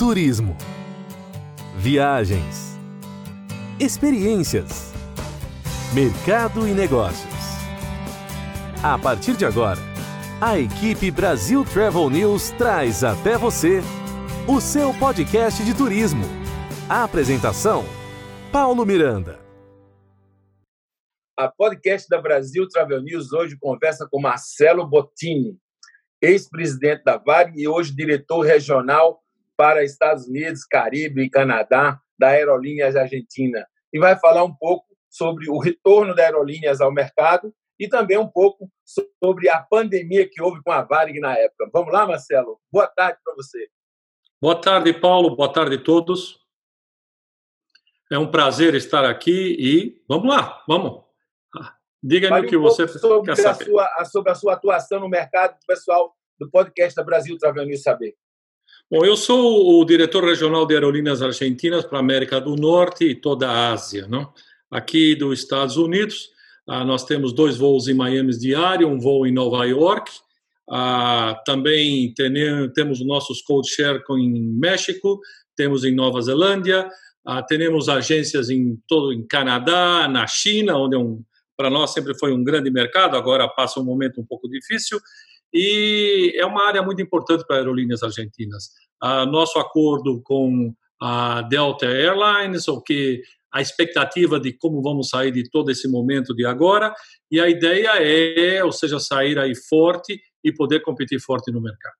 turismo, viagens, experiências, mercado e negócios. A partir de agora, a equipe Brasil Travel News traz até você o seu podcast de turismo. A apresentação, Paulo Miranda. A podcast da Brasil Travel News hoje conversa com Marcelo Bottini, ex-presidente da Varig e hoje diretor regional para Estados Unidos, Caribe e Canadá da Aerolíneas Argentina. E vai falar um pouco sobre o retorno da Aerolíneas ao mercado e também um pouco sobre a pandemia que houve com a Varig na época. Vamos lá, Marcelo? Boa tarde para você. Boa tarde, Paulo. Boa tarde a todos. É um prazer estar aqui e vamos lá, vamos. Diga-me o que você quer saber. Sobre a sua atuação no mercado, pessoal do podcast da Brasil Travel News saber. Bom, eu sou o diretor regional de Aerolíneas Argentinas para a América do Norte e toda a Ásia, não? Aqui dos Estados Unidos, nós temos 2 voos em Miami diário, um voo em Nova York. Também temos nossos code share em México, temos em Nova Zelândia, temos agências em Canadá, na China, onde para nós sempre foi um grande mercado, agora passa um momento um pouco difícil, e é uma área muito importante para aerolíneas argentinas. Nosso acordo com a Delta Airlines, a expectativa de como vamos sair de todo esse momento de agora, e a ideia é, sair aí forte e poder competir forte no mercado.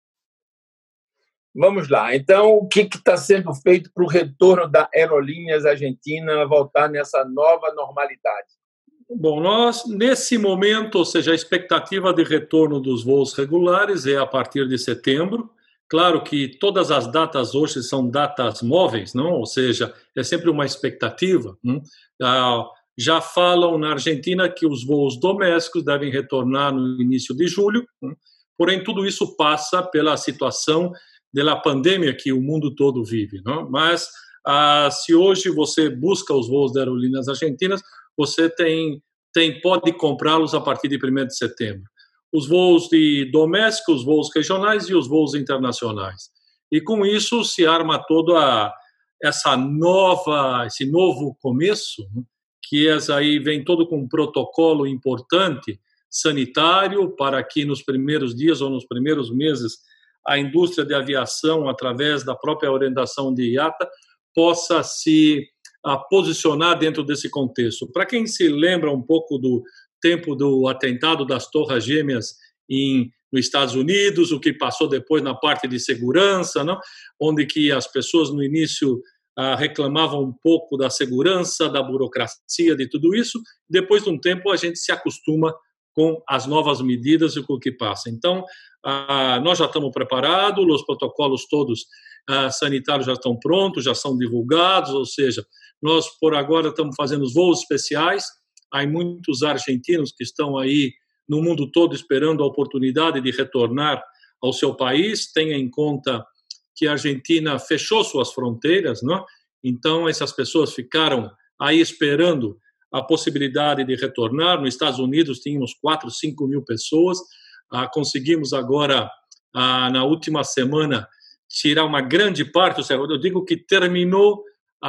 Vamos lá. Então, o que está sendo feito para o retorno da Aerolíneas Argentina voltar nessa nova normalidade? Bom, nós, nesse momento, a expectativa de retorno dos voos regulares é a partir de setembro. Claro que todas as datas hoje são datas móveis, não? Ou seja, é sempre uma expectativa. Já falam na Argentina que os voos domésticos devem retornar no início de julho, porém tudo isso passa pela situação da pandemia que o mundo todo vive, não? Mas se hoje você busca os voos da Aerolíneas Argentinas, você pode comprá-los a partir de 1º de setembro. Os voos domésticos, os voos regionais e os voos internacionais. E com isso se arma todo esse novo começo, que aí vem todo com um protocolo importante sanitário para que nos primeiros dias ou nos primeiros meses a indústria de aviação, através da própria orientação de IATA, possa se posicionar dentro desse contexto. Para quem se lembra um pouco do tempo do atentado das Torres Gêmeas nos Estados Unidos, o que passou depois na parte de segurança, não? Onde que as pessoas no início reclamavam um pouco da segurança, da burocracia, de tudo isso. Depois de um tempo a gente se acostuma com as novas medidas e com o que passa. Então, nós já estamos preparados, os protocolos todos sanitários já estão prontos, já são divulgados, ou seja, nós por agora estamos fazendo os voos especiais. Há muitos argentinos que estão aí no mundo todo esperando a oportunidade de retornar ao seu país. Tenha em conta que a Argentina fechou suas fronteiras, não? Então essas pessoas ficaram aí esperando a possibilidade de retornar. Nos Estados Unidos tínhamos 4, 5 mil pessoas. Conseguimos agora, na última semana, tirar uma grande parte. Eu digo que terminou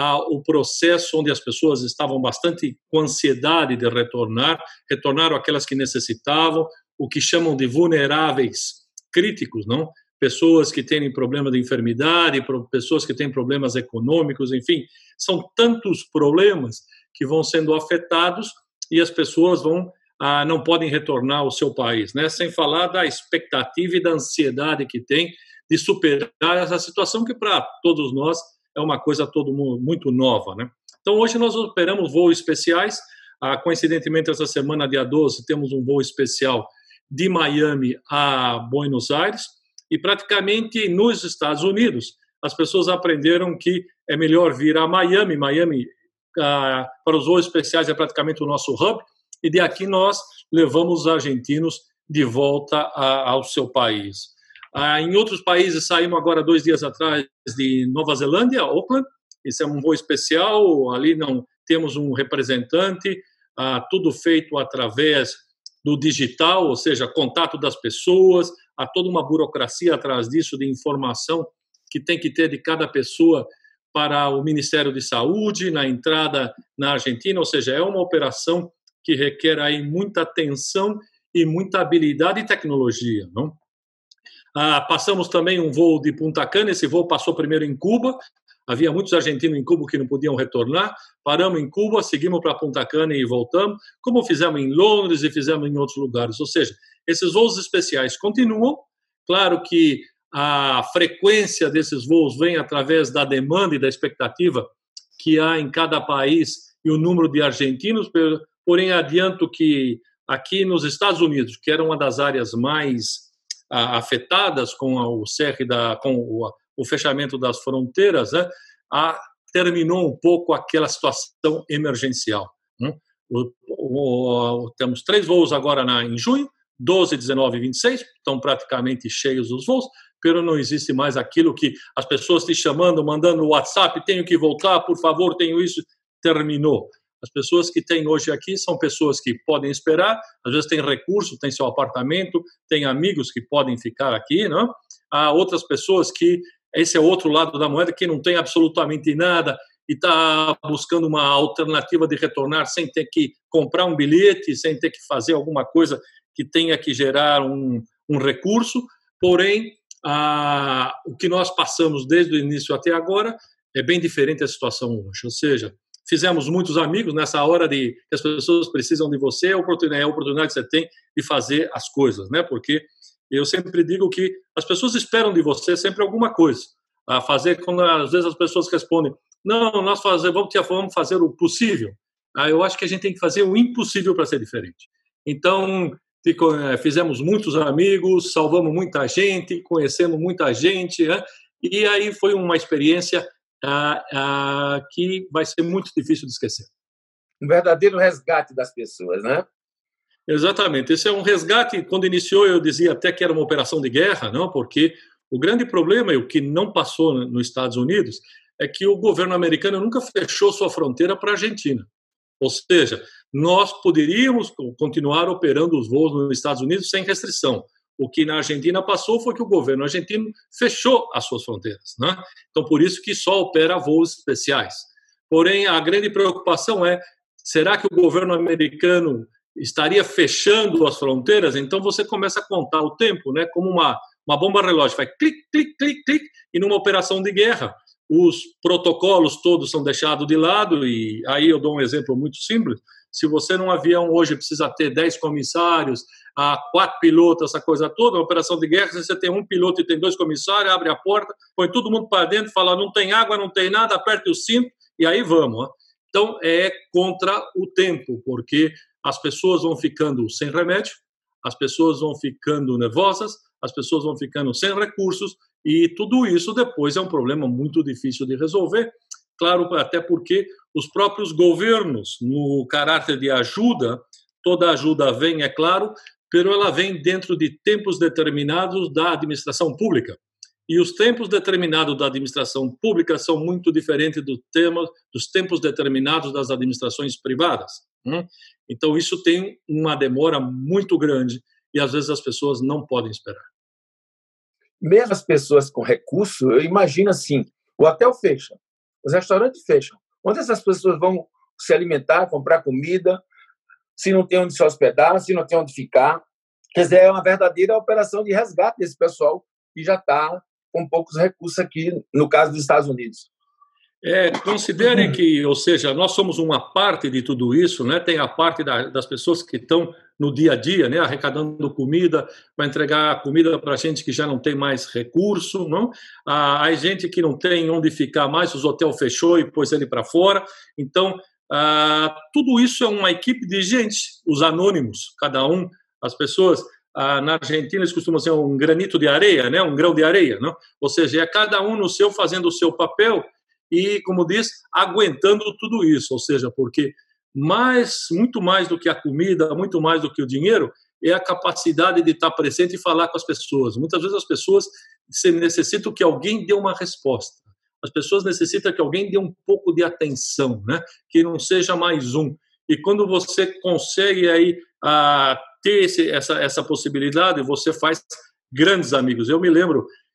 o processo onde as pessoas estavam bastante com ansiedade de retornaram aquelas que necessitavam, o que chamam de vulneráveis críticos, não? Pessoas que têm problema de enfermidade, pessoas que têm problemas econômicos, enfim, são tantos problemas que vão sendo afetados e as pessoas não podem retornar ao seu país, né? Sem falar da expectativa e da ansiedade que tem de superar essa situação que para todos nós é uma coisa muito nova, né? Então hoje nós operamos voos especiais. Coincidentemente essa semana, dia 12, temos um voo especial de Miami a Buenos Aires e praticamente nos Estados Unidos as pessoas aprenderam que é melhor vir a Miami. Para os voos especiais é praticamente o nosso hub, e de aqui nós levamos os argentinos de volta ao seu país. Em outros países, saímos agora 2 dias atrás de Nova Zelândia, Auckland. Isso é um voo especial, ali não temos um representante, tudo feito através do digital, ou seja, contato das pessoas, há toda uma burocracia atrás disso de informação que tem que ter de cada pessoa para o Ministério de Saúde, na entrada na Argentina, ou seja, é uma operação que requer aí muita atenção e muita habilidade e tecnologia, não? Passamos também um voo de Punta Cana, esse voo passou primeiro em Cuba, havia muitos argentinos em Cuba que não podiam retornar, paramos em Cuba, seguimos para Punta Cana e voltamos, como fizemos em Londres e fizemos em outros lugares, ou seja, esses voos especiais continuam, claro que a frequência desses voos vem através da demanda e da expectativa que há em cada país e o número de argentinos, porém adianto que aqui nos Estados Unidos, que era uma das áreas mais afetadas com o fechamento das fronteiras, né, terminou um pouco aquela situação emergencial. Temos 3 voos agora em junho, 12, 19 e 26, estão praticamente cheios os voos, pero não existe mais aquilo que as pessoas te chamando, mandando WhatsApp, tenho que voltar, por favor, tenho isso, terminou. As pessoas que têm hoje aqui são pessoas que podem esperar, às vezes têm recurso, têm seu apartamento, têm amigos que podem ficar aqui, não? Há outras pessoas que, esse é o outro lado da moeda, que não tem absolutamente nada e está buscando uma alternativa de retornar sem ter que comprar um bilhete, sem ter que fazer alguma coisa que tenha que gerar um recurso, porém, o que nós passamos desde o início até agora é bem diferente da situação hoje, ou seja, fizemos muitos amigos nessa hora que as pessoas precisam de você, é a oportunidade que você tem de fazer as coisas, né? Porque eu sempre digo que as pessoas esperam de você sempre alguma coisa a fazer, quando às vezes as pessoas respondem, não, nós vamos fazer o possível. Eu acho que a gente tem que fazer o impossível para ser diferente. Então, fizemos muitos amigos, salvamos muita gente, conhecemos muita gente, né? E aí foi uma experiência que vai ser muito difícil de esquecer. Um verdadeiro resgate das pessoas, né? Exatamente. Esse é um resgate. Quando iniciou, eu dizia até que era uma operação de guerra, não? Porque o grande problema, e o que não passou nos Estados Unidos, é que o governo americano nunca fechou sua fronteira para a Argentina. Ou seja, nós poderíamos continuar operando os voos nos Estados Unidos sem restrição. O que na Argentina passou foi que o governo argentino fechou as suas fronteiras, né? Então, por isso que só opera voos especiais. Porém, a grande preocupação é, será que o governo americano estaria fechando as fronteiras? Então, você começa a contar o tempo, né? Como uma bomba relógio, faz clique, clique, clique, clique, e numa operação de guerra, os protocolos todos são deixados de lado, e aí eu dou um exemplo muito simples. Se você num avião hoje precisa ter 10 comissários, 4 pilotos, essa coisa toda, uma operação de guerra, se você tem um piloto e tem 2 comissários, abre a porta, põe todo mundo para dentro, fala, não tem água, não tem nada, aperte o cinto, e aí vamos. Então, é contra o tempo, porque as pessoas vão ficando sem remédio, as pessoas vão ficando nervosas, as pessoas vão ficando sem recursos, e tudo isso depois é um problema muito difícil de resolver. Claro, até porque os próprios governos, no caráter de ajuda, toda ajuda vem, é claro, mas ela vem dentro de tempos determinados da administração pública. E os tempos determinados da administração pública são muito diferentes dos tempos determinados das administrações privadas. Então, isso tem uma demora muito grande e, às vezes, as pessoas não podem esperar. Mesmo as pessoas com recurso, eu imagino assim, o hotel fecha, os restaurantes fecham. Onde essas pessoas vão se alimentar, comprar comida, se não tem onde se hospedar, se não tem onde ficar? Quer dizer, é uma verdadeira operação de resgate desse pessoal que já está com poucos recursos aqui, no caso dos Estados Unidos. Considere que, ou seja, nós somos uma parte de tudo isso, né? Tem a parte das pessoas que estão no dia a dia, né? Arrecadando comida, para entregar comida para gente que já não tem mais recurso, não? A gente que não tem onde ficar mais, os hotéis fechou e pôs ele para fora. Então, tudo isso é uma equipe de gente, os anônimos, cada um, as pessoas. Na Argentina eles costumam ser um granito de areia, né? Um grão de areia, não? Ou seja, é cada um no seu fazendo o seu papel e, como diz, aguentando tudo isso, ou seja, porque muito mais do que a comida, muito mais do que o dinheiro, é a capacidade de estar presente e falar com as pessoas. Muitas vezes as pessoas necessitam que alguém dê uma resposta. As pessoas necessitam que alguém dê um pouco de atenção, né? Que não seja mais um. E quando você consegue aí ter essa possibilidade, você faz grandes amigos. Eu me lembro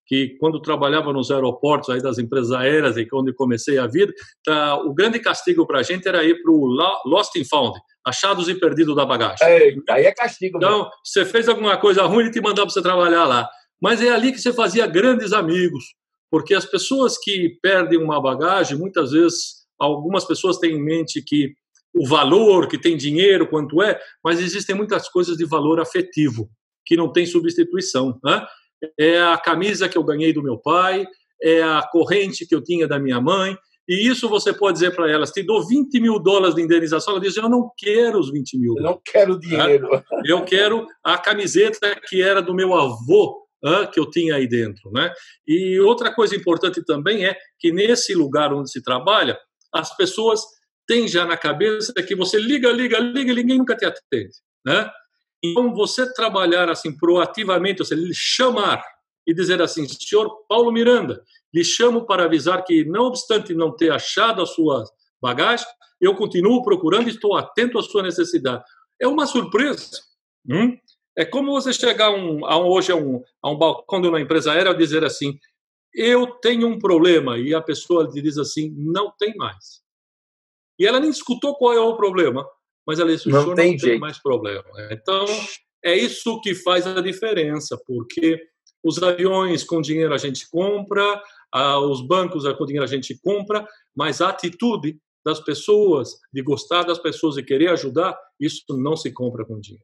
que quando trabalhava nos aeroportos aí das empresas aéreas e quando comecei a vida, o grande castigo para a gente era ir para o Lost and Found, achados e perdidos da bagagem. Aí é castigo. Então, mesmo. você fez alguma coisa ruim, ele te mandava para você trabalhar lá. Mas é ali que você fazia grandes amigos, porque as pessoas que perdem uma bagagem, muitas vezes, algumas pessoas têm em mente que o valor, que tem dinheiro, quanto é, mas existem muitas coisas de valor afetivo, que não tem substituição, né? É a camisa que eu ganhei do meu pai, é a corrente que eu tinha da minha mãe, e isso você pode dizer para elas, te dou $20 mil de indenização, ela diz, eu não quero os 20 mil. Eu não quero dinheiro. Né? Eu quero a camiseta que era do meu avô, que eu tinha aí dentro. Né? E outra coisa importante também é que nesse lugar onde se trabalha, as pessoas têm já na cabeça que você liga, e ninguém nunca te atende. Né? Então, você trabalhar assim proativamente, ou seja, chamar e dizer assim, senhor Paulo Miranda, lhe chamo para avisar que, não obstante não ter achado a sua bagagem, eu continuo procurando e estou atento à sua necessidade. É uma surpresa. É como você chegar hoje a um balcão de uma empresa aérea e dizer assim, eu tenho um problema, e a pessoa lhe diz assim, não tem mais. E ela nem escutou qual é o problema, mas ela disse, não tem mais problema. Então, é isso que faz a diferença, porque os aviões com dinheiro a gente compra, os bancos com dinheiro a gente compra, mas a atitude das pessoas, de gostar das pessoas e querer ajudar, isso não se compra com dinheiro.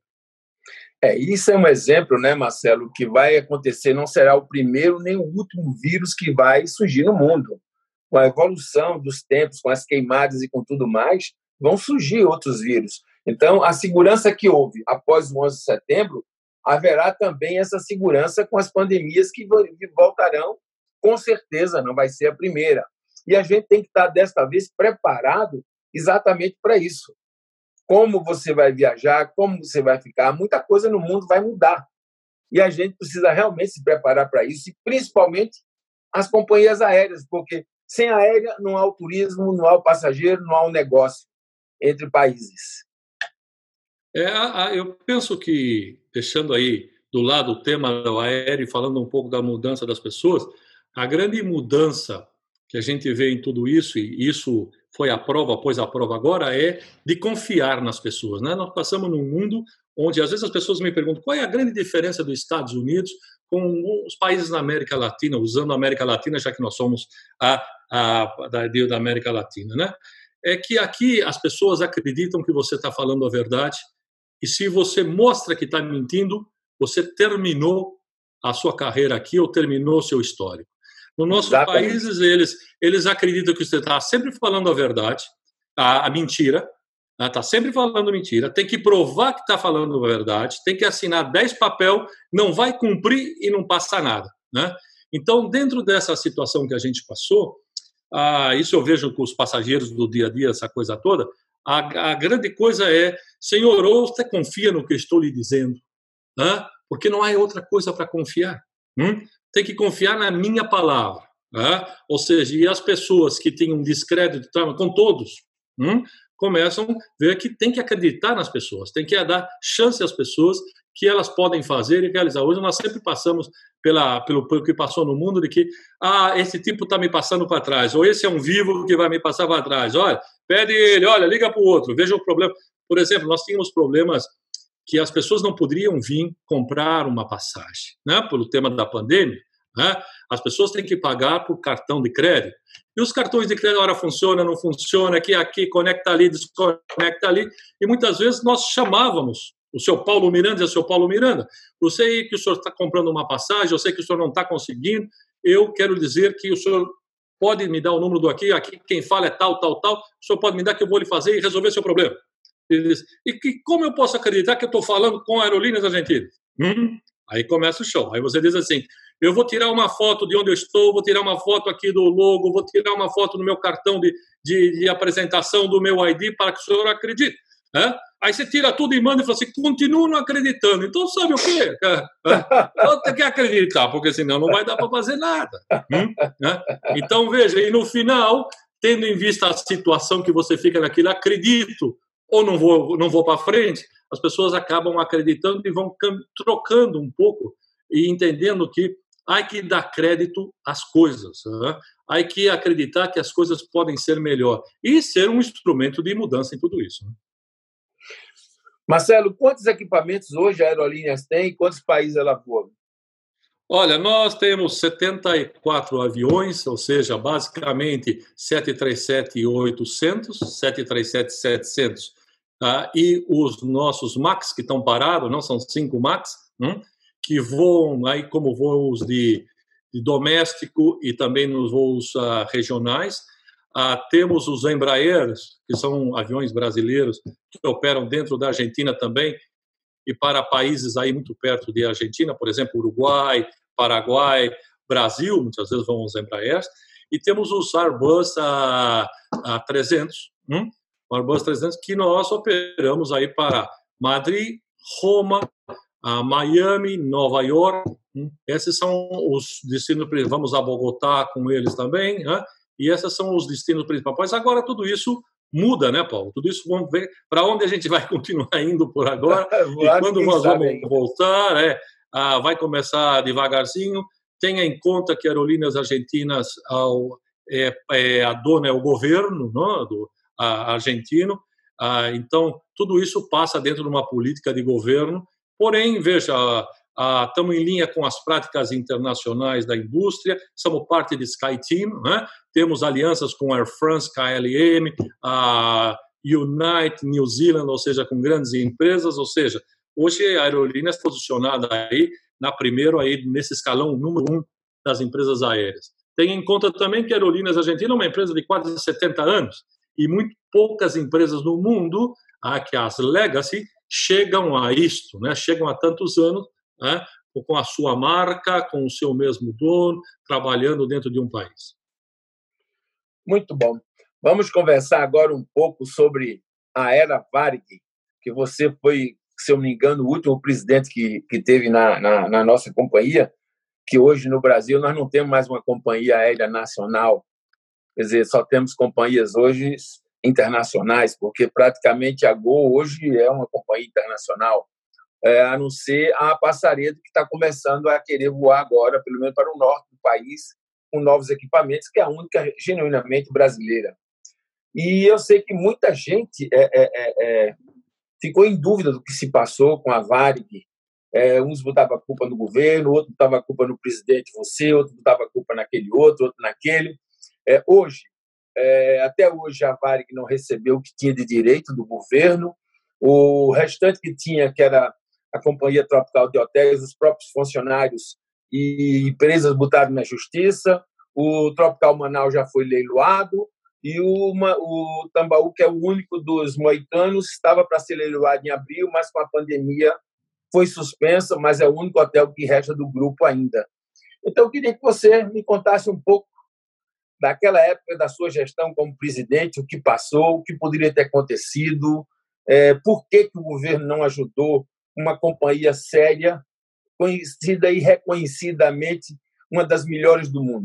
Isso é um exemplo, né, Marcelo, que vai acontecer, não será o primeiro nem o último vírus que vai surgir no mundo. Com a evolução dos tempos, com as queimadas e com tudo mais, vão surgir outros vírus. Então, a segurança que houve após o 11 de setembro, haverá também essa segurança com as pandemias que voltarão, com certeza, não vai ser a primeira. E a gente tem que estar, desta vez, preparado exatamente para isso. Como você vai viajar, como você vai ficar, muita coisa no mundo vai mudar. E a gente precisa realmente se preparar para isso, e principalmente as companhias aéreas, porque sem aérea não há o turismo, não há o passageiro, não há o negócio entre países. Eu penso que, deixando aí do lado o tema do aéreo e falando um pouco da mudança das pessoas, a grande mudança que a gente vê em tudo isso, e isso foi a prova após a prova agora, é de confiar nas pessoas. Né? Nós passamos num mundo onde, às vezes, as pessoas me perguntam qual é a grande diferença dos Estados Unidos com os países da América Latina, usando a América Latina, já que nós somos da América Latina. Né? É que aqui as pessoas acreditam que você está falando a verdade, e se você mostra que está mentindo, você terminou a sua carreira aqui ou terminou o seu histórico. Nos nossos países, eles acreditam que você está sempre falando a verdade, a mentira, está sempre falando mentira, tem que provar que está falando a verdade, tem que assinar 10 papel, não vai cumprir e não passa nada. Né? Então, dentro dessa situação que a gente passou, isso eu vejo com os passageiros do dia a dia, essa coisa toda, a grande coisa é, senhor, ou você confia no que eu estou lhe dizendo, né? Porque não há outra coisa para confiar. Tem que confiar na minha palavra. Né? Ou seja, e as pessoas que têm um descrédito com todos, começam a ver que tem que acreditar nas pessoas, tem que dar chance às pessoas que elas podem fazer e realizar. Hoje nós sempre passamos pelo que passou no mundo, de que esse tipo está me passando para trás, ou esse é um vivo que vai me passar para trás. Olha, pede ele, olha, liga para o outro, veja o problema. Por exemplo, nós tínhamos problemas que as pessoas não poderiam vir comprar uma passagem, né? Pelo tema da pandemia, né? As pessoas têm que pagar por cartão de crédito. E os cartões de crédito, ora funciona, não funciona, aqui, conecta ali, desconecta ali. E muitas vezes nós chamávamos o seu Paulo Miranda, seu Paulo Miranda, eu sei que o senhor está comprando uma passagem, eu sei que o senhor não está conseguindo, eu quero dizer que o senhor pode me dar o número do aqui quem fala é tal, o senhor pode me dar que eu vou lhe fazer e resolver seu problema. Ele diz, e como eu posso acreditar que eu estou falando com Aerolíneas Argentinas? Aí começa o show. Aí você diz assim, eu vou tirar uma foto de onde eu estou, vou tirar uma foto aqui do logo, vou tirar uma foto do meu cartão de apresentação do meu ID para que o senhor acredite. Né? Aí você tira tudo e manda e fala assim, continuo não acreditando. Então sabe o quê? Tem que acreditar, porque senão não vai dar para fazer nada. Né? Então veja, e no final, tendo em vista a situação que você fica naquilo, acredito, ou não vou para frente, as pessoas acabam acreditando e vão trocando um pouco e entendendo que há que dar crédito às coisas, né? Há que acreditar que as coisas podem ser melhor e ser um instrumento de mudança em tudo isso, né? Marcelo, quantos equipamentos hoje a Aerolíneas tem e quantos países ela voa? Olha, nós temos 74 aviões, ou seja, basicamente 737-800, 737-700, e os nossos MAX que estão parados, não são 5 MAX, que voam aí como voos de doméstico e também nos voos regionais. Temos os Embraers, que são aviões brasileiros que operam dentro da Argentina também e para países aí muito perto de Argentina, por exemplo, Uruguai, Paraguai, Brasil, muitas vezes vão os Embraers, e temos os Airbus A300, o Airbus 300, que nós operamos aí para Madrid, Roma, Miami, Nova York. Esses são os destinos principais. Vamos a Bogotá com eles também, né? E esses são os destinos principais. Agora tudo isso muda, né, Paulo? Tudo isso, vamos ver para onde a gente vai continuar indo por agora e quando nós vamos voltar, vai começar devagarzinho. Tenha em conta que Aerolíneas Argentinas, a dona é o governo, não, argentino, então tudo isso passa dentro de uma política de governo. Porém, veja, estamos em linha com as práticas internacionais da indústria, somos parte de SkyTeam, né? Temos alianças com Air France, KLM, United, New Zealand, ou seja, com grandes empresas, ou seja, hoje a Aerolíneas é posicionada aí nesse escalão número 1 das empresas aéreas. Tenha em conta também que a Aerolíneas Argentina é uma empresa de quase 70 anos e muito poucas empresas no mundo, que as legacy, chegam a isto, né? Chegam a tantos anos, né? Com a sua marca, com o seu mesmo dono, trabalhando dentro de um país. Muito bom. Vamos conversar agora um pouco sobre a era Varig, que você foi, se eu não me engano, o último presidente que teve na nossa companhia, que hoje no Brasil nós não temos mais uma companhia aérea nacional, quer dizer, só temos companhias hoje internacionais, porque praticamente a Gol hoje é uma companhia internacional, a não ser a Passaredo, que está começando a querer voar agora, pelo menos para o norte do país, com novos equipamentos, que é a única genuinamente brasileira. E eu sei que muita gente ficou em dúvida do que se passou com a Varig. Uns botavam a culpa no governo, outro botava a culpa no presidente, outro botava a culpa naquele outro naquele. Até hoje a Varig não recebeu o que tinha de direito do governo. O restante que tinha, que era a Companhia Tropical de Hotéis, os próprios funcionários e empresas botaram na justiça. O Tropical Manaus já foi leiloado e o Tambaú, que é o único dos moitanos, estava para ser leiloado em abril, mas com a pandemia foi suspensa, mas é o único hotel que resta do grupo ainda. Então, eu queria que você me contasse um pouco daquela época da sua gestão como presidente, o que passou, o que poderia ter acontecido, por que o governo não ajudou uma companhia séria, conhecida e reconhecidamente uma das melhores do mundo.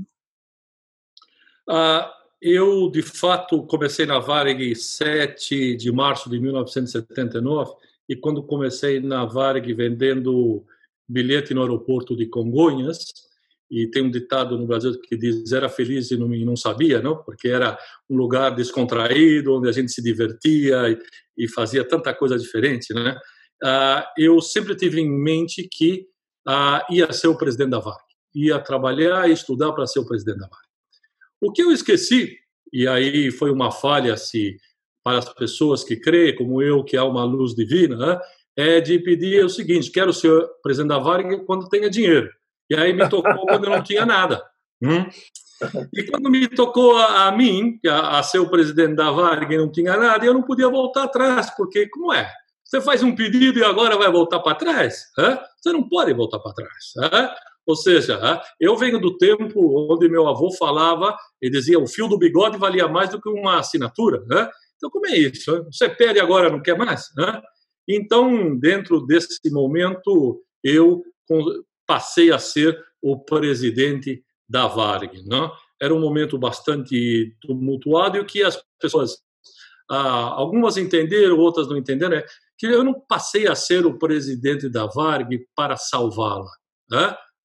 Eu, de fato, comecei na Varig 7 de março de 1979, e quando comecei na Varig vendendo bilhete no aeroporto de Congonhas, e tem um ditado no Brasil que diz: era feliz e não sabia, não? Porque era um lugar descontraído, onde a gente se divertia e fazia tanta coisa diferente, né? Eu sempre tive em mente que ia ser o presidente da Varig, ia trabalhar e estudar para ser o presidente da Varig. O que eu esqueci, e aí foi uma falha para as pessoas que creem, como eu, que há uma luz divina, né? É de pedir o seguinte: quero ser presidente da Varig quando tenha dinheiro. E aí me tocou quando eu não tinha nada. E quando me tocou a mim, a ser o presidente da Varig e não tinha nada, eu não podia voltar atrás, porque como é? Você faz um pedido e agora vai voltar para trás? Você não pode voltar para trás. Ou seja, eu venho do tempo onde meu avô falava, ele dizia: o fio do bigode valia mais do que uma assinatura. Então, como é isso? Você pede agora, não quer mais? Então, dentro desse momento, eu passei a ser o presidente da Varig. Era um momento bastante tumultuado, e o que as pessoas, algumas entenderam, outras não entenderam, é que eu não passei a ser o presidente da Varig para salvá-la.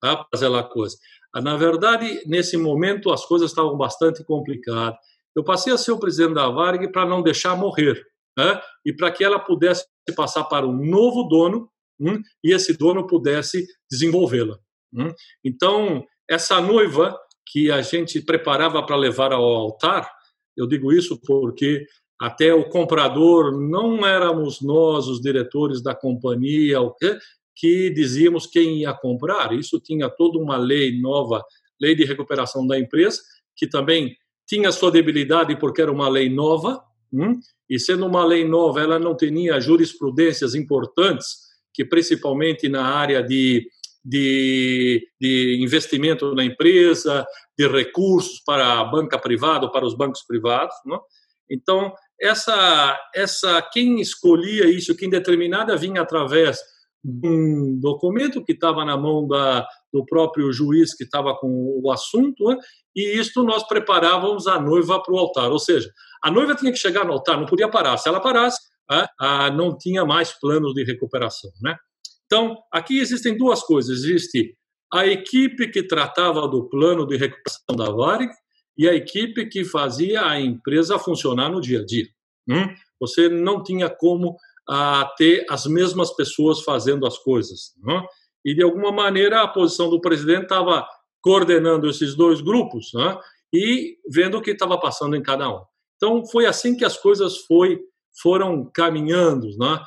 para fazer a coisa. Na verdade, nesse momento, as coisas estavam bastante complicadas. Eu passei a ser o presidente da Varig para não deixar morrer, e para que ela pudesse passar para um novo dono, e esse dono pudesse desenvolvê-la. Então, essa noiva que a gente preparava para levar ao altar, eu digo isso porque até o comprador não éramos nós, os diretores da companhia, que dizíamos quem ia comprar. Isso tinha toda uma lei nova, lei de recuperação da empresa, que também tinha sua debilidade porque era uma lei nova, e sendo uma lei nova, ela não tinha jurisprudências importantes, que principalmente na área de investimento na empresa, de recursos para a banca privada ou para os bancos privados, não? Então, quem escolhia isso, quem determinada vinha através de um documento que estava na mão do próprio juiz que estava com o assunto, né? E isto nós preparávamos a noiva para o altar, ou seja, a noiva tinha que chegar no altar, não podia parar. Se ela parasse, não tinha mais planos de recuperação, né? Então, aqui existem duas coisas. Existe a equipe que tratava do plano de recuperação da Varig e a equipe que fazia a empresa funcionar no dia a dia. Você não tinha como ter as mesmas pessoas fazendo as coisas. E, de alguma maneira, a posição do presidente estava coordenando esses dois grupos, e vendo o que estava passando em cada um. Então, foi assim que as coisas foram caminhando.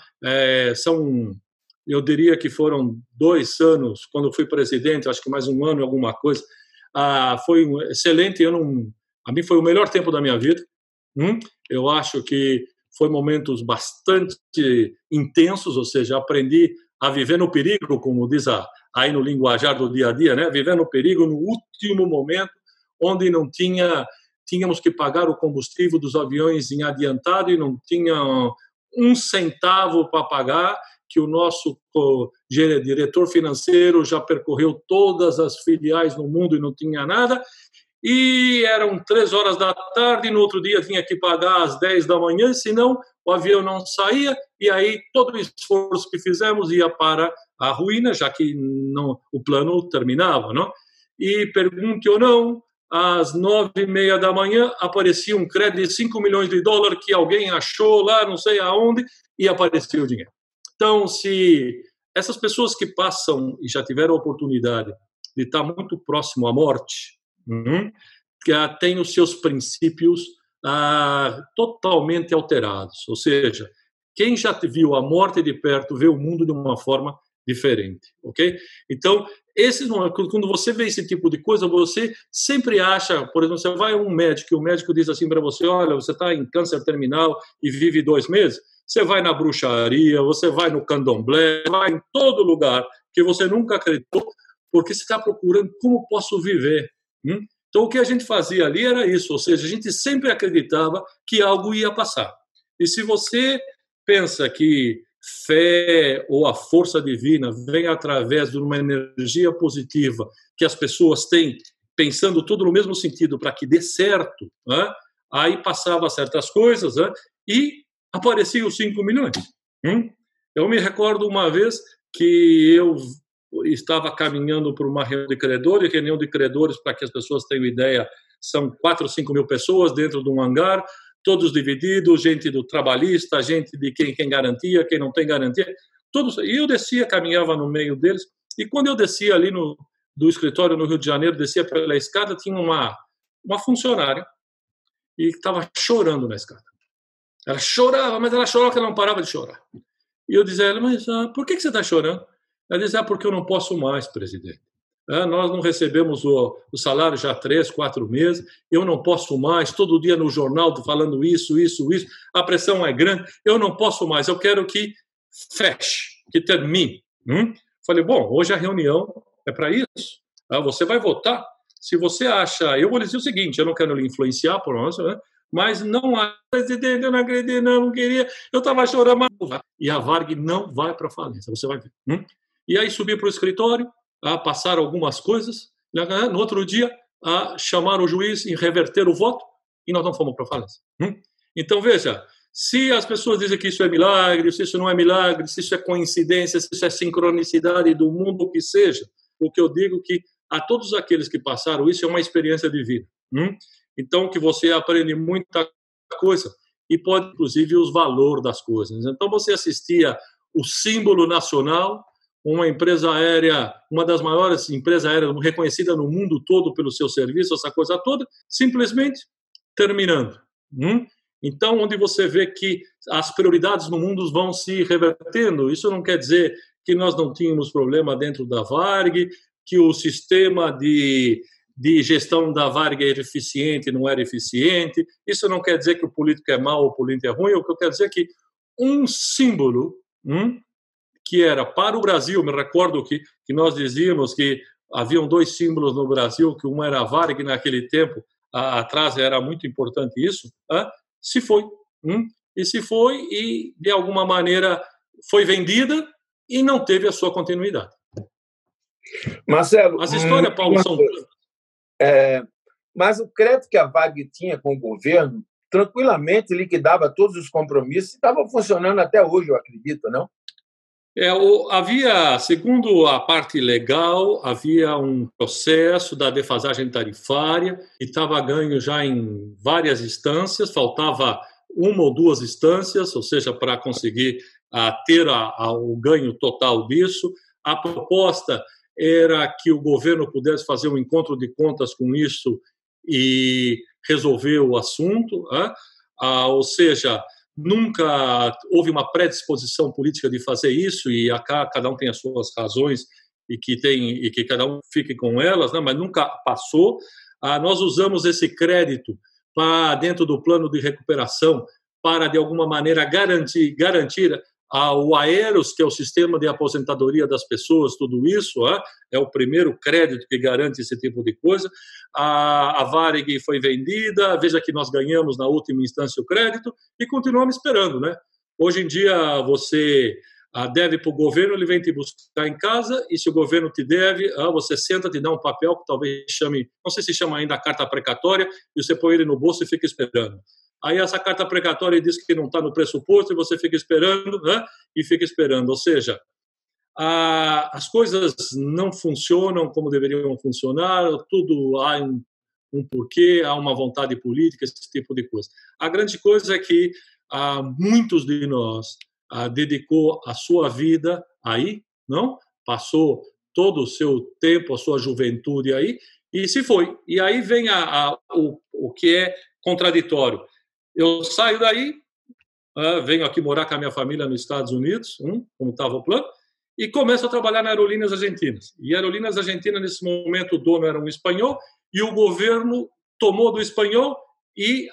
Eu diria que foram 2 anos, quando eu fui presidente, acho que mais 1 ano e alguma coisa. Foi um excelente, a mim foi o melhor tempo da minha vida. Eu acho que foi momentos bastante intensos, ou seja, aprendi a viver no perigo, como diz aí no linguajar do dia a dia, né? Viver no perigo no último momento, onde não tínhamos que pagar o combustível dos aviões em adiantado e não tinha 1 centavo para pagar, que o nosso diretor financeiro já percorreu todas as filiais no mundo e não tinha nada, e eram 3 horas da tarde, e no outro dia tinha que pagar às 10 da manhã, senão o avião não saía, e aí todo o esforço que fizemos ia para a ruína, já que o plano terminava, não? E pergunte ou não, às 9h30 da manhã aparecia um crédito de $5 milhões que alguém achou lá, não sei aonde, e aparecia o dinheiro. Então, se essas pessoas que passam e já tiveram a oportunidade de estar muito próximo à morte, que têm os seus princípios totalmente alterados, ou seja, quem já viu a morte de perto vê o mundo de uma forma diferente, ok? Então, quando você vê esse tipo de coisa, você sempre acha, por exemplo, você vai a um médico e o médico diz assim para você, olha, você está em câncer terminal e vive 2 meses, você vai na bruxaria, você vai no candomblé, vai em todo lugar que você nunca acreditou, porque você está procurando como posso viver. Então, o que a gente fazia ali era isso, ou seja, a gente sempre acreditava que algo ia passar. E se você pensa que fé ou a força divina vem através de uma energia positiva que as pessoas têm, pensando tudo no mesmo sentido para que dê certo, aí passava certas coisas e apareciam os 5 milhões. Eu me recordo uma vez que eu estava caminhando por uma reunião de credores, para que as pessoas tenham ideia, são 4 ou 5 mil pessoas dentro de um hangar, todos divididos, gente do trabalhista, gente de quem tem garantia, quem não tem garantia, todos. E eu descia, caminhava no meio deles, e quando eu descia ali do escritório no Rio de Janeiro, descia pela escada, tinha uma funcionária e estava chorando na escada. Ela chorava, mas ela chorava que ela não parava de chorar. E eu dizia a ela, mas por que você está chorando? Ela dizia, porque eu não posso mais, presidente. Nós não recebemos o salário já há 3, 4 meses, eu não posso mais, todo dia no jornal falando isso, a pressão é grande, eu não posso mais, eu quero que feche, que termine. Falei, bom, hoje a reunião é para isso, você vai votar, se você acha, eu vou lhe dizer o seguinte, eu não quero lhe influenciar, por nós, mas não há, presidente, eu não acredito, não queria, eu estava chorando, mas... E a Varig não vai para a falência, você vai ver. E aí subi para o escritório, passaram algumas coisas, no outro dia chamaram o juiz e reverter o voto, e nós não fomos para a falência. Então, veja, se as pessoas dizem que isso é milagre, se isso não é milagre, se isso é coincidência, se isso é sincronicidade do mundo, o que seja, o que eu digo que a todos aqueles que passaram isso é uma experiência de vida. Então, que você aprende muita coisa e pode, inclusive, os valores das coisas. Então, você assistia o símbolo nacional, uma empresa aérea, uma das maiores empresas aéreas reconhecida no mundo todo pelo seu serviço, essa coisa toda, simplesmente terminando. Então, onde você vê que as prioridades no mundo vão se revertendo, isso não quer dizer que nós não tínhamos problema dentro da Varig, que o sistema de gestão da Varig era eficiente, não era eficiente. Isso não quer dizer que o político é mau ou o político é ruim. O que eu quero dizer é que um símbolo que era para o Brasil, me recordo que nós dizíamos que haviam 2 símbolos no Brasil, que um era a Varig naquele tempo, atrás era muito importante isso, se foi. E se foi e, de alguma maneira, foi vendida e não teve a sua continuidade. Marcelo, as histórias, Paulo, são... mas o crédito que a Varig tinha com o governo tranquilamente liquidava todos os compromissos e estava funcionando até hoje, eu acredito, não? Havia, segundo a parte legal, havia um processo da defasagem tarifária que estava ganho já em várias instâncias, faltava 1 ou 2 instâncias, ou seja, para conseguir ter o ganho total disso. A proposta era que o governo pudesse fazer um encontro de contas com isso e resolver o assunto, ou seja, nunca houve uma predisposição política de fazer isso, e cada um tem as suas razões e que cada um fique com elas, né? Mas nunca passou. Nós usamos esse crédito para dentro do plano de recuperação para, de alguma maneira, garantir o Aeros, que é o sistema de aposentadoria das pessoas, tudo isso, é o primeiro crédito que garante esse tipo de coisa. A Varig foi vendida, veja que nós ganhamos na última instância o crédito e continuamos esperando, né? Hoje em dia você deve para o governo, ele vem te buscar em casa, e se o governo te deve, você senta, te dá um papel que talvez chame, não sei se chama ainda carta precatória, e você põe ele no bolso e fica esperando. Aí essa carta precatória diz que não está no pressuposto e você fica esperando, e fica esperando. Ou seja, as coisas não funcionam como deveriam funcionar, tudo há um porquê, há uma vontade política, esse tipo de coisa. A grande coisa é que muitos de nós dedicou a sua vida aí, não? Passou todo o seu tempo, a sua juventude aí, e se foi. E aí vem o que é contraditório. Eu saio daí, venho aqui morar com a minha família nos Estados Unidos, como estava o plano, e começo a trabalhar na Aerolíneas Argentinas. E a Aerolíneas Argentinas, nesse momento, o dono era um espanhol, e o governo tomou do espanhol e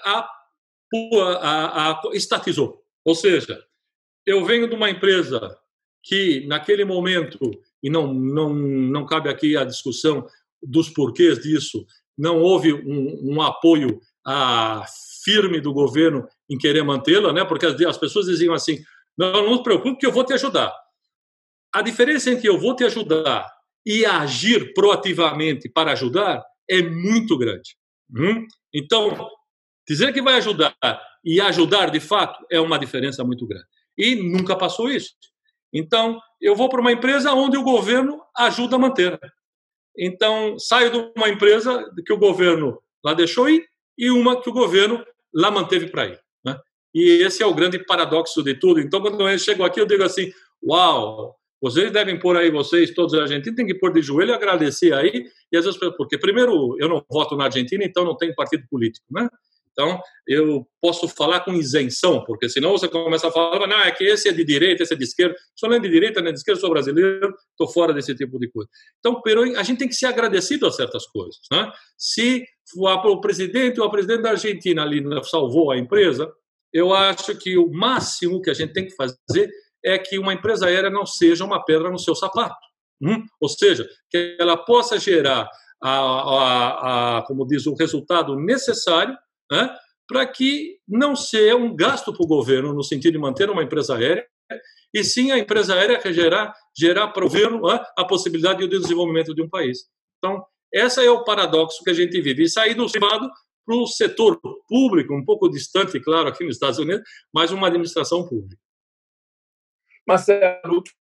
estatizou. Ou seja, eu venho de uma empresa que, naquele momento, e não cabe aqui a discussão dos porquês disso, não houve um apoio firme do governo em querer mantê-la, né? Porque as pessoas diziam assim, não se preocupe que eu vou te ajudar. A diferença entre eu vou te ajudar e agir proativamente para ajudar é muito grande. Então, dizer que vai ajudar e ajudar de fato é uma diferença muito grande. E nunca passou isso. Então, eu vou para uma empresa onde o governo ajuda a manter. Então, saio de uma empresa que o governo lá deixou ir e uma que o governo lá manteve para ir, né? E esse é o grande paradoxo de tudo. Então, quando eu chego aqui, eu digo assim, uau, vocês devem pôr aí, vocês, todos os argentinos, têm que pôr de joelho e agradecer aí, e às vezes, porque primeiro, eu não voto na Argentina, então não tenho partido político, né? Então, eu posso falar com isenção, porque senão você começa a falar, não, é que esse é de direita, esse é de esquerda. Sou nem de direita, nem de esquerda, sou brasileiro, estou fora desse tipo de coisa. Então, a gente tem que ser agradecido a certas coisas, né? Se o presidente ou a presidente da Argentina ali salvou a empresa, eu acho que o máximo que a gente tem que fazer é que uma empresa aérea não seja uma pedra no seu sapato. Ou seja, que ela possa gerar, como diz, o resultado necessário, né, para que não seja um gasto para o governo no sentido de manter uma empresa aérea, e sim a empresa aérea que gerar para o governo a possibilidade de desenvolvimento de um país. Então, esse é o paradoxo que a gente vive. E sair do privado para o setor público, um pouco distante, claro, aqui nos Estados Unidos, mas uma administração pública. Marcelo,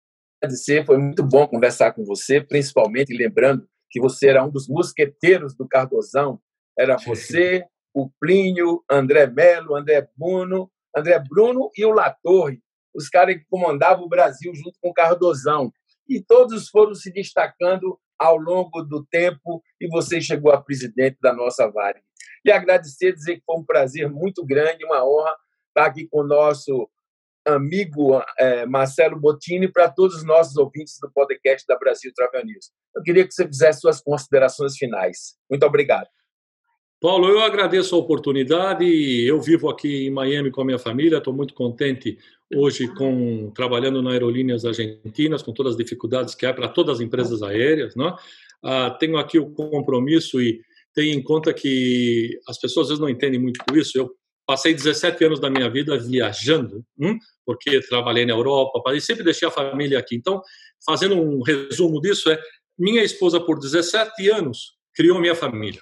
agradecer, foi muito bom conversar com você, principalmente lembrando que você era um dos mosqueteiros do Cardozão. Era você, o Plínio, André Melo, André Bruno e o Latorre, os caras que comandavam o Brasil junto com o Cardozão. E todos foram se destacando ao longo do tempo e você chegou a presidente da nossa Varig. E agradecer, dizer que foi um prazer muito grande, uma honra estar aqui com o nosso amigo Marcelo Bottini, para todos os nossos ouvintes do podcast da Brasil Travel News. Eu queria que você fizesse suas considerações finais. Muito obrigado. Paulo, eu agradeço a oportunidade. Eu vivo aqui em Miami com a minha família, estou muito contente hoje trabalhando na Aerolíneas Argentinas, com todas as dificuldades que há para todas as empresas aéreas, né? Tenho aqui o compromisso e tenho em conta que as pessoas às vezes não entendem muito isso. Eu passei 17 anos da minha vida viajando, porque trabalhei na Europa, e sempre deixei a família aqui. Então, fazendo um resumo disso, minha esposa, por 17 anos, criou minha família.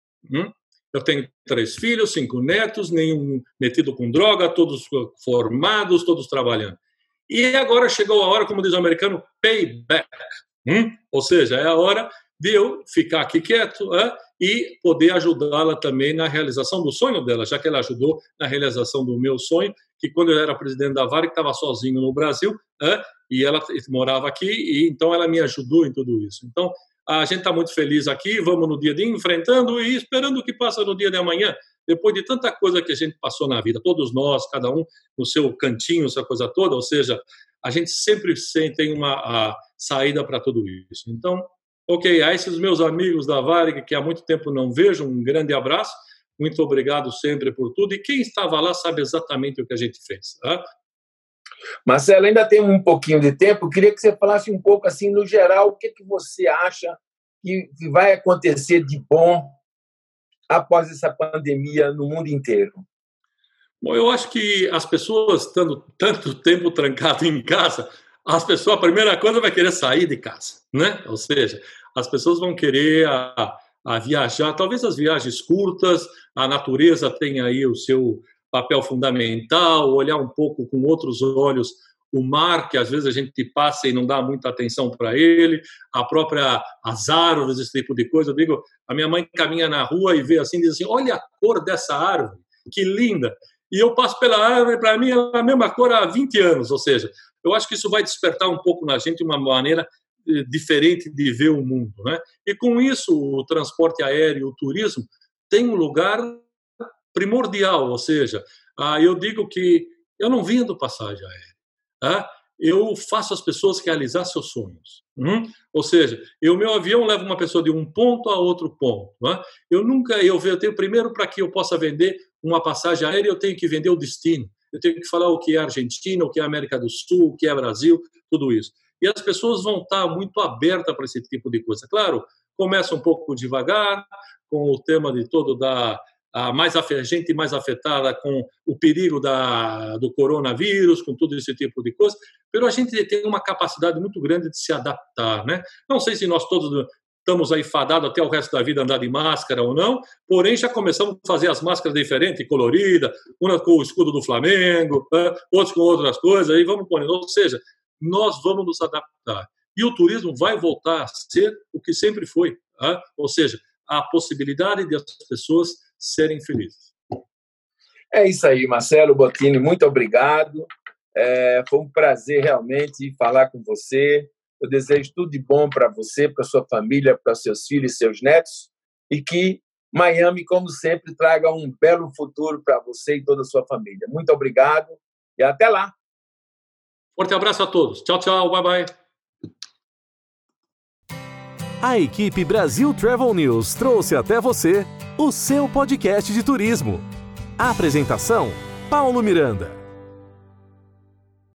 Eu tenho 3 filhos, 5 netos, nenhum metido com droga, todos formados, todos trabalhando. E agora chegou a hora, como diz o americano, payback. Ou seja, é a hora de eu ficar aqui quieto e poder ajudá-la também na realização do sonho dela, já que ela ajudou na realização do meu sonho, que quando eu era presidente da Varig, estava sozinho no Brasil, e ela morava aqui, e então ela me ajudou em tudo isso. Então, a gente está muito feliz aqui, vamos no dia de enfrentando e esperando o que passa no dia de amanhã, depois de tanta coisa que a gente passou na vida, todos nós, cada um no seu cantinho, essa coisa toda, ou seja, a gente sempre tem uma saída para tudo isso. Então, ok, a esses meus amigos da Varig, que há muito tempo não vejo, um grande abraço, muito obrigado sempre por tudo, e quem estava lá sabe exatamente o que a gente fez. Marcelo, ainda tem um pouquinho de tempo, eu queria que você falasse um pouco, assim, no geral, o que você acha que vai acontecer de bom após essa pandemia no mundo inteiro? Bom, eu acho que as pessoas, estando tanto tempo trancado em casa, a primeira coisa vai querer sair de casa, né? Ou seja, as pessoas vão querer a viajar, talvez as viagens curtas, a natureza tem aí o seu papel fundamental, olhar um pouco com outros olhos o mar, que às vezes a gente passa e não dá muita atenção para ele, as árvores, esse tipo de coisa. Eu digo, a minha mãe caminha na rua e vê assim, diz assim, olha a cor dessa árvore, que linda. E eu passo pela árvore, para mim é a mesma cor há 20 anos, ou seja, eu acho que isso vai despertar um pouco na gente uma maneira diferente de ver o mundo, né? E com isso, o transporte aéreo, o turismo, tem um lugar primordial, ou seja, eu digo que eu não vendo passagem aérea, eu faço as pessoas realizar seus sonhos. Ou seja, o meu avião leva uma pessoa de um ponto a outro ponto. Eu tenho primeiro, para que eu possa vender uma passagem aérea, eu tenho que vender o destino. Eu tenho que falar o que é Argentina, o que é América do Sul, o que é Brasil, tudo isso. E as pessoas vão estar muito abertas para esse tipo de coisa. Claro, começa um pouco devagar, com o tema de todo a gente mais afetada com o perigo do coronavírus, com todo esse tipo de coisa, mas a gente tem uma capacidade muito grande de se adaptar, né? Não sei se nós todos estamos aí fadados até o resto da vida andar de máscara ou não, porém já começamos a fazer as máscaras diferentes, coloridas, uma com o escudo do Flamengo, outros com outras coisas, aí vamos pôr. Ou seja, nós vamos nos adaptar. E o turismo vai voltar a ser o que sempre foi, ou seja, a possibilidade de as pessoas serem felizes. É isso aí, Marcelo Bottini, muito obrigado. Foi um prazer realmente falar com você. Eu desejo tudo de bom para você, para sua família, para seus filhos e seus netos, e que Miami, como sempre, traga um belo futuro para você e toda a sua família. Muito obrigado e até lá. Forte abraço a todos. Tchau, tchau. Bye, bye. A equipe Brasil Travel News trouxe até você o seu podcast de turismo. A apresentação, Paulo Miranda.